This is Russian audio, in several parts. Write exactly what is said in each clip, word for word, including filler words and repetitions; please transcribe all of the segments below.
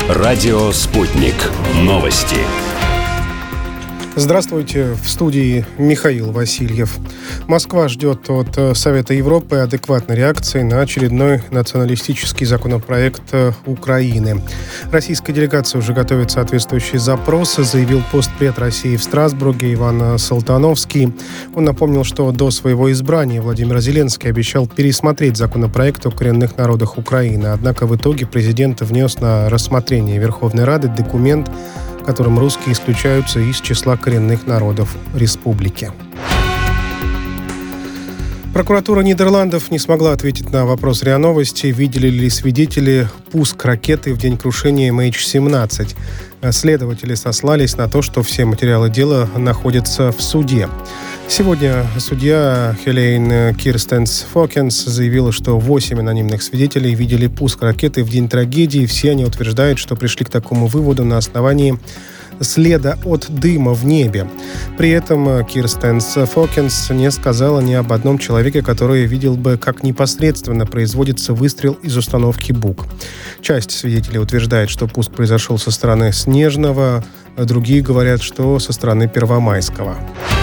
Радио «Спутник». Новости. Здравствуйте, в студии Михаил Васильев. Москва ждет от Совета Европы адекватной реакции на очередной националистический законопроект Украины. Российская делегация уже готовит соответствующий запрос, заявил постпред России в Страсбурге Иван Салтановский. Он напомнил, что до своего избрания Владимир Зеленский обещал пересмотреть законопроект о коренных народах Украины. Однако в итоге президент внес на рассмотрение Верховной Рады документ, которым русские исключаются из числа коренных народов республики. Прокуратура Нидерландов не смогла ответить на вопрос РИА Новости, видели ли свидетели пуск ракеты в день крушения эм эйч семнадцать. Следователи сослались на то, что все материалы дела находятся в суде. Сегодня судья Хелейн Кирстенс Фокенс заявила, что восемь анонимных свидетелей видели пуск ракеты в день трагедии. Все они утверждают, что пришли к такому выводу на основании следа от дыма в небе. При этом Кирстенс Фокенс не сказала ни об одном человеке, который видел бы, как непосредственно производится выстрел из установки БУК. Часть свидетелей утверждает, что пуск произошел со стороны Снежного, а другие говорят, что со стороны Первомайского.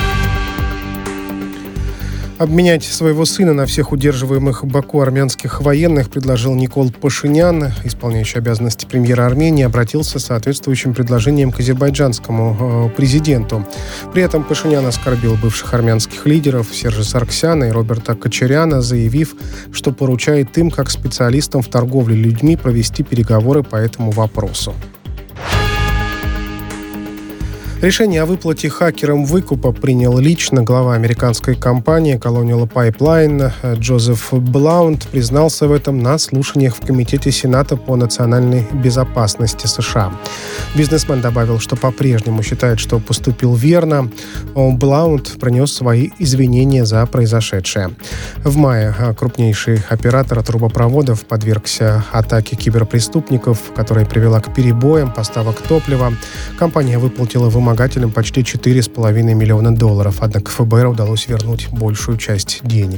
Обменять своего сына на всех удерживаемых в Баку армянских военных предложил Никол Пашинян. Исполняющий обязанности премьера Армении обратился с соответствующим предложением к азербайджанскому э, президенту. При этом Пашинян оскорбил бывших армянских лидеров Сержа Сарксяна и Роберта Кочаряна, заявив, что поручает им, как специалистам в торговле людьми, провести переговоры по этому вопросу. Решение о выплате хакерам выкупа принял лично глава американской компании Colonial Pipeline Джозеф Блаунд. Признался в этом на слушаниях в Комитете Сената по национальной безопасности США. Бизнесмен добавил, что по-прежнему считает, что поступил верно. Блаунд принес свои извинения за произошедшее. В мае крупнейший оператор трубопроводов подвергся атаке киберпреступников, которая привела к перебоям поставок топлива. Компания выплатила вымогательству почти четыре с половиной миллиона долларов, однако эф бэ эр удалось вернуть большую часть денег.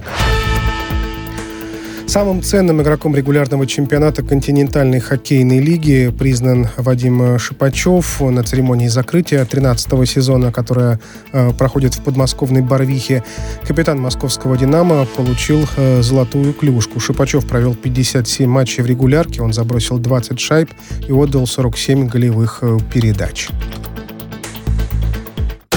Самым ценным игроком регулярного чемпионата континентальной хоккейной лиги признан Вадим Шипачев. На церемонии закрытия тринадцатого сезона, которая э, проходит в подмосковной Барвихе, капитан московского «Динамо» получил э, золотую клюшку. Шипачев провел пятьдесят семь матчей в регулярке, он забросил двадцать шайб и отдал сорок семь голевых э, передач.